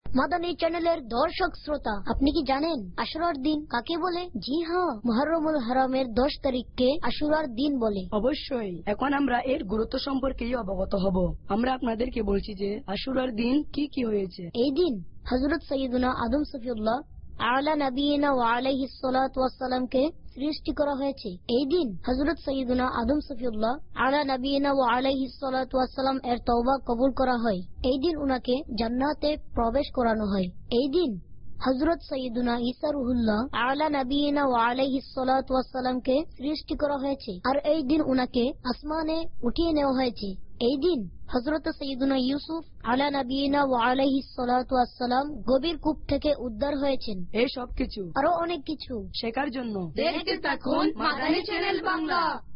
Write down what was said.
মাদানী চ্যানেলের দর্শক শ্রোতা, আপনি কি জানেন আশুরার দিন কাকে বলে? জি হ্যাঁ, মুহররমুল হারামের 10 তারিখকে আশুরার দিন বলে। অবশ্যই, এখন আমরা এর গুরুত্ব সম্পর্কেই অবগত হব। আমরা আপনাদেরকে বলছি যে আশুরার দিন কি কি হয়েছে। এই দিন হযরত সৈয়দুনা আদম সফিউল্লাহ আলা নবিয়িনা ওয়া আলাইহিস সালাতু ওয়াস সালামকে সৃষ্টি করা হয়েছে। এই দিন হযরত সৈয়দুনা আদম সফিউল্লাহ আলা নবিয়িনা ওয়া আলাইহিস সালাতু ওয়াস সালাম এর তওবা কবুল করা হয়। এই দিন উনাকে জান্নাতে প্রবেশ করানো হয়। এই দিন হযরত সৈয়দুনা ঈসা রুহুল্লাহ আলা নবিয়িনা ওয়া আলাইহিস সালাতু ওয়াস সালামকে সৃষ্টি করা হয়েছে, আর এই দিন উনাকে আসমানে উঠিয়ে নেওয়া হয়েছে। এই দিন হযরত সৈয়দুনা ইউসুফ আলা নবিয়িনা ওয়া আলাইহিস সালাতু ওয়াস সালাম গভীর কূপ থেকে উদ্ধার হয়েছেন। এই সব কিছু আরো অনেক কিছু শেখার জন্য দেখতে থাকুন মাদানী চ্যানেল বাংলা।